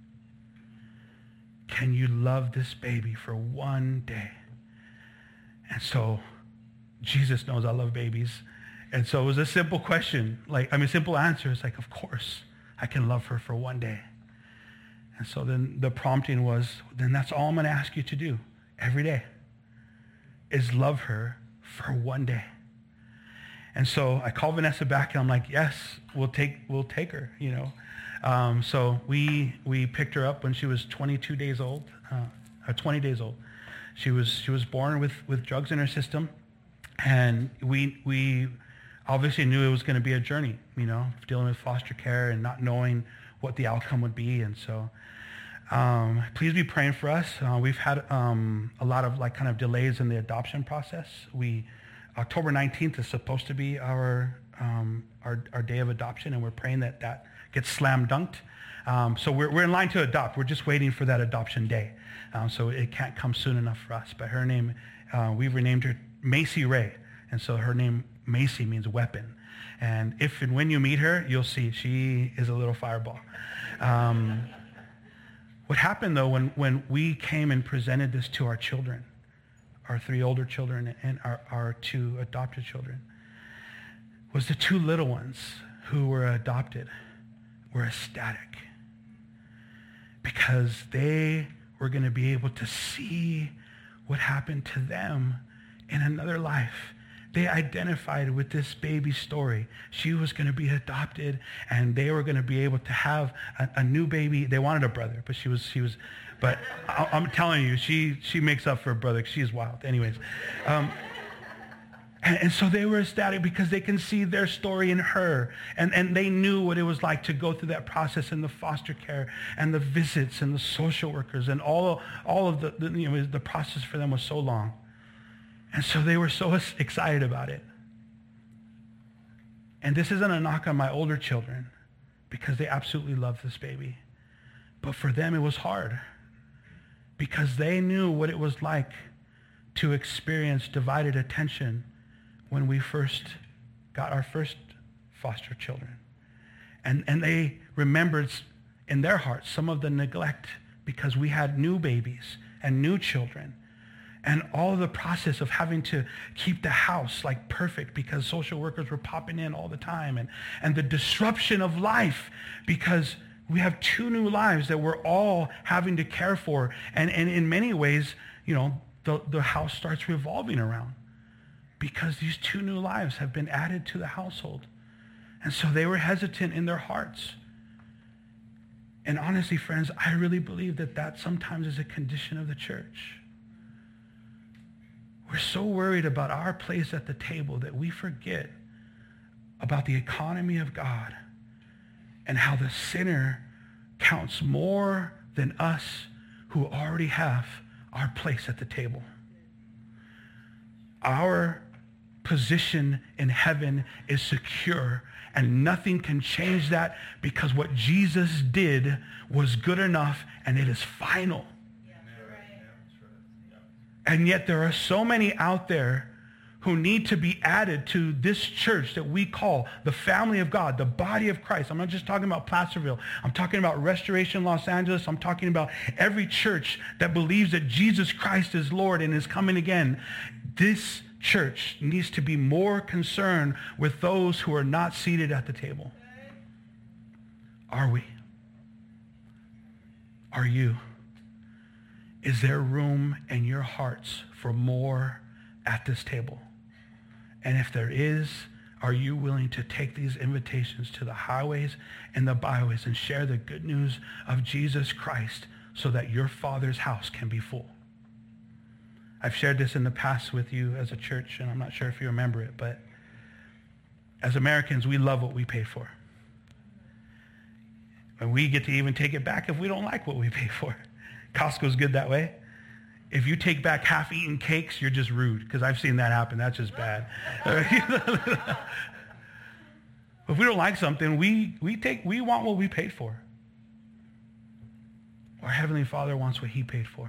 Can you love this baby for one day? And so Jesus knows I love babies. And so it was a simple question, simple answer. It's like, of course, I can love her for one day. And so then the prompting was, then that's all I'm going to ask you to do every day is love her for one day. And so I called Vanessa back and I'm like, yes, we'll take her, So we picked her up when she was 22 days old, or 20 days old. She was born with drugs in her system. And we obviously knew it was going to be a journey, dealing with foster care and not knowing what the outcome would be. And so please be praying for us. We've had a lot of kind of delays in the adoption process. October 19th is supposed to be our day of adoption, and we're praying that gets slam dunked. So we're in line to adopt. We're just waiting for that adoption day. So it can't come soon enough for us. But her name, we've renamed her Macy Ray. And so her name, Macy, means weapon. And if and when you meet her, you'll see she is a little fireball. What happened, though, when we came and presented this to our children, our 3 older children and our 2 adopted children, was the 2 little ones who were adopted were ecstatic because they were going to be able to see what happened to them in another life. They identified with this baby's story. She was going to be adopted, and they were going to be able to have a new baby. They wanted a brother, but she was. But I'm telling you, she makes up for a brother. She is wild. Anyways, and so they were ecstatic because they can see their story in her, and they knew what it was like to go through that process in the foster care and the visits and the social workers and all of the process for them was so long. And so they were so excited about it. And this isn't a knock on my older children because they absolutely love this baby. But for them, it was hard because they knew what it was like to experience divided attention when we first got our first foster children. And they remembered in their hearts some of the neglect because we had new babies and new children. And all of the process of having to keep the house perfect because social workers were popping in all the time. And the disruption of life because we have 2 new lives that we're all having to care for. And in many ways, the house starts revolving around because these 2 new lives have been added to the household. And so they were hesitant in their hearts. And honestly, friends, I really believe that sometimes is a condition of the church. We're so worried about our place at the table that we forget about the economy of God and how the sinner counts more than us who already have our place at the table. Our position in heaven is secure, and nothing can change that because what Jesus did was good enough and it is final. And yet there are so many out there who need to be added to this church that we call the family of God, the body of Christ. I'm not just talking about Placerville. I'm talking about Restoration Los Angeles. I'm talking about every church that believes that Jesus Christ is Lord and is coming again. This church needs to be more concerned with those who are not seated at the table. Are we? Are you? Is there room in your hearts for more at this table? And if there is, are you willing to take these invitations to the highways and the byways and share the good news of Jesus Christ so that your Father's house can be full? I've shared this in the past with you as a church, and I'm not sure if you remember it, but as Americans, we love what we pay for. And we get to even take it back if we don't like what we pay for. Costco's good that way. If you take back half-eaten cakes, you're just rude, because I've seen that happen. That's just bad. If we don't like something, we want what we paid for. Our Heavenly Father wants what he paid for.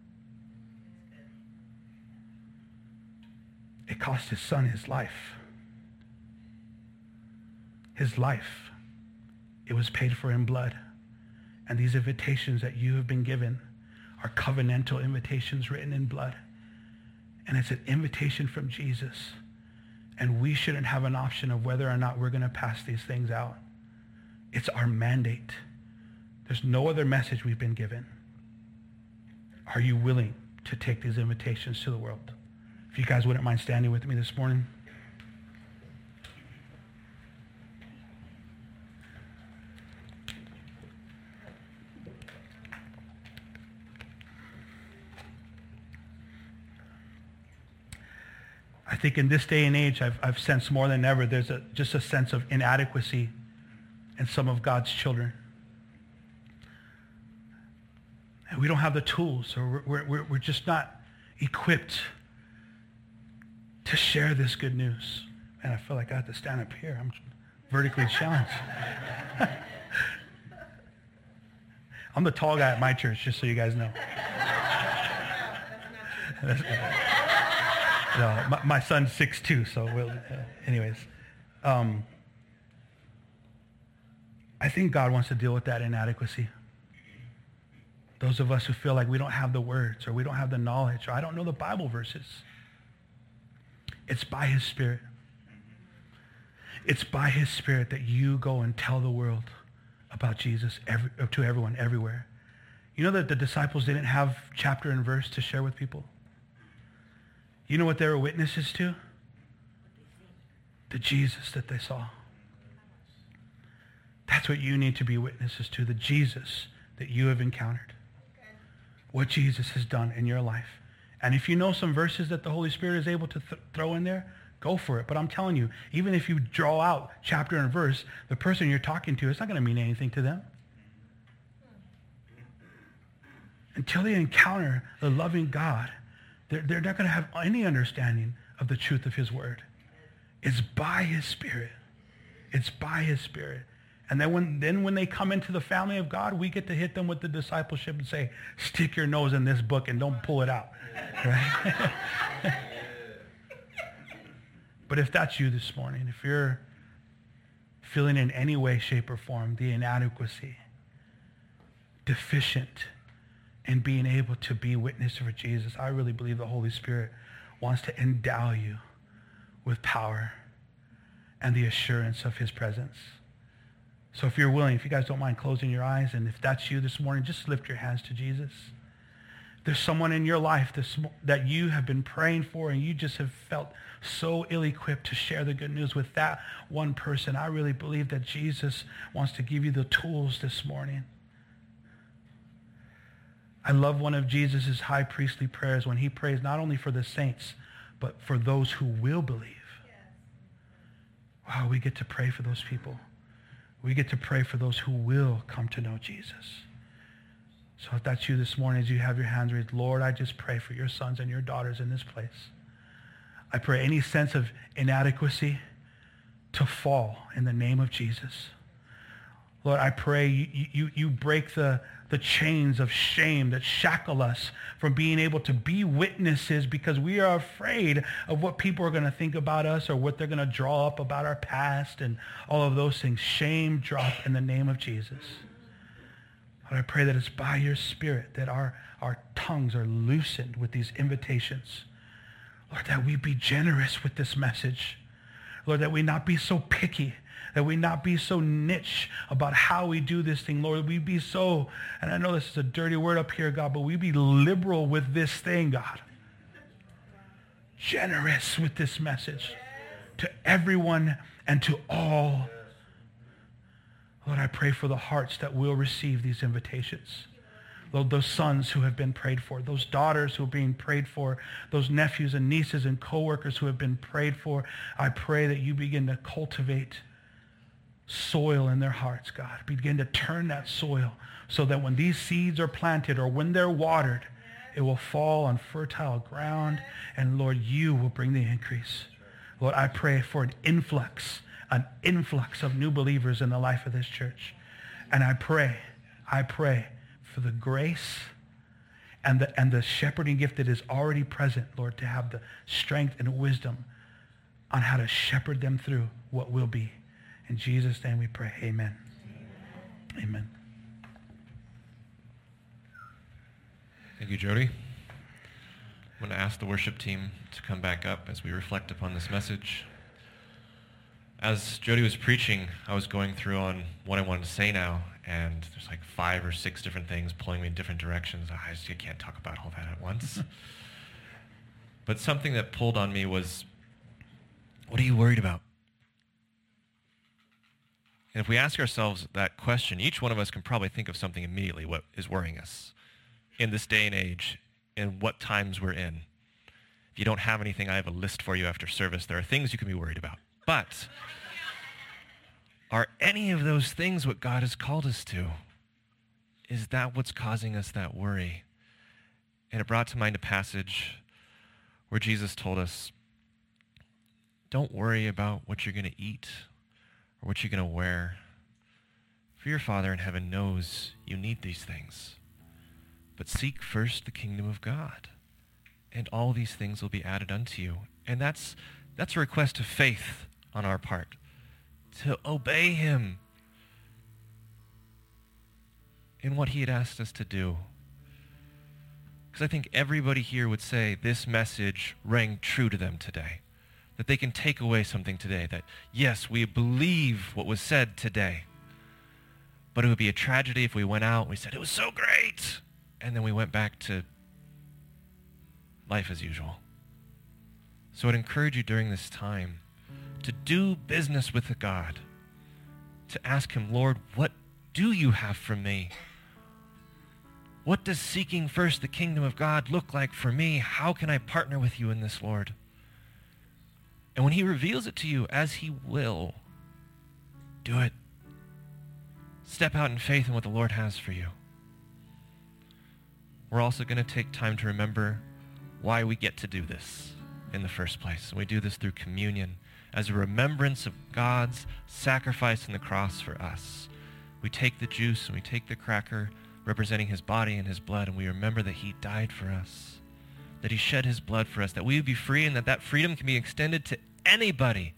It cost his son his life. His life. It was paid for in blood. And these invitations that you have been given are covenantal invitations written in blood. And it's an invitation from Jesus. And we shouldn't have an option of whether or not we're going to pass these things out. It's our mandate. There's no other message we've been given. Are you willing to take these invitations to the world? If you guys wouldn't mind standing with me this morning. I think in this day and age, I've sensed more than ever, there's just a sense of inadequacy in some of God's children. And we don't have the tools, or we're just not equipped to share this good news. And I feel like I have to stand up here. I'm vertically challenged. I'm the tall guy at my church, just so you guys know. No, my son's 6'2", so anyways. I think God wants to deal with that inadequacy. Those of us who feel like we don't have the words, or we don't have the knowledge, or I don't know the Bible verses. It's by his Spirit. It's by his Spirit that you go and tell the world about Jesus to everyone, everywhere. You know that the disciples didn't have chapter and verse to share with people? You know what they were witnesses to? The Jesus that they saw. That's what you need to be witnesses to, the Jesus that you have encountered. What Jesus has done in your life. And if you know some verses that the Holy Spirit is able to throw in there, go for it. But I'm telling you, even if you draw out chapter and verse, the person you're talking to, it's not going to mean anything to them. Until they encounter the loving God, they're not going to have any understanding of the truth of his word. It's by his Spirit. It's by his Spirit. And then when they come into the family of God, we get to hit them with the discipleship and say, stick your nose in this book and don't pull it out. Right? But if that's you this morning, if you're feeling in any way, shape, or form the inadequacy, deficient in being able to be witness for Jesus, I really believe the Holy Spirit wants to endow you with power and the assurance of his presence. So if you're willing, if you guys don't mind closing your eyes, and if that's you this morning, just lift your hands to Jesus. If there's someone in your life that you have been praying for and you just have felt so ill-equipped to share the good news with that one person, I really believe that Jesus wants to give you the tools this morning. I love one of Jesus' high priestly prayers when he prays not only for the saints, but for those who will believe. Wow, we get to pray for those people. We get to pray for those who will come to know Jesus. So if that's you this morning, as you have your hands raised, Lord, I just pray for your sons and your daughters in this place. I pray any sense of inadequacy to fall in the name of Jesus. Lord, I pray you break the the chains of shame that shackle us from being able to be witnesses because we are afraid of what people are going to think about us or what they're going to draw up about our past and all of those things. Shame drop in the name of Jesus. Lord, I pray that it's by your Spirit that our tongues are loosened with these invitations. Lord, that we be generous with this message. Lord, that we not be so picky, that we not be so niche about how we do this thing. Lord, we be so, and I know this is a dirty word up here, God, but we be liberal with this thing, God. Generous with this message to everyone and to all. Lord, I pray for the hearts that will receive these invitations. Lord, those sons who have been prayed for, those daughters who are being prayed for, those nephews and nieces and co-workers who have been prayed for, I pray that you begin to cultivate soil in their hearts, God. Begin to turn that soil so that when these seeds are planted or when they're watered, it will fall on fertile ground, and Lord, you will bring the increase. Lord, I pray for an influx of new believers in the life of this church. And I pray for the grace and the shepherding gift that is already present, Lord, to have the strength and wisdom on how to shepherd them through what will be. In Jesus' name we pray. Amen. Amen. Thank you, Jody. I'm going to ask the worship team to come back up as we reflect upon this message. As Jody was preaching, I was going through on what I wanted to say now, and there's like 5 or 6 different things pulling me in different directions. I can't talk about all that at once. But something that pulled on me was, what are you worried about? And if we ask ourselves that question, each one of us can probably think of something immediately what is worrying us in this day and age, in what times we're in. If you don't have anything, I have a list for you after service. There are things you can be worried about. But are any of those things what God has called us to? Is that what's causing us that worry? And it brought to mind a passage where Jesus told us, don't worry about what you're going to eat or what you're going to wear. For your Father in heaven knows you need these things. But seek first the kingdom of God, and all these things will be added unto you. And that's a request of faith on our part, to obey him in what he had asked us to do. Because I think everybody here would say this message rang true to them today, that they can take away something today, that yes, we believe what was said today, but it would be a tragedy if we went out and we said, it was so great, and then we went back to life as usual. So I'd encourage you during this time to do business with God, to ask him, Lord, what do you have for me? What does seeking first the kingdom of God look like for me? How can I partner with you in this, Lord? And when he reveals it to you, as he will, do it. Step out in faith in what the Lord has for you. We're also going to take time to remember why we get to do this in the first place. And we do this through communion as a remembrance of God's sacrifice on the cross for us. We take the juice and we take the cracker representing his body and his blood, and we remember that he died for us, that he shed his blood for us, that we would be free, and that freedom can be extended to anybody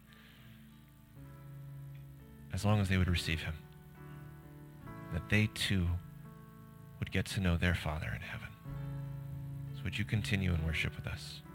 as long as they would receive him, that they too would get to know their Father in heaven. So would you continue in worship with us?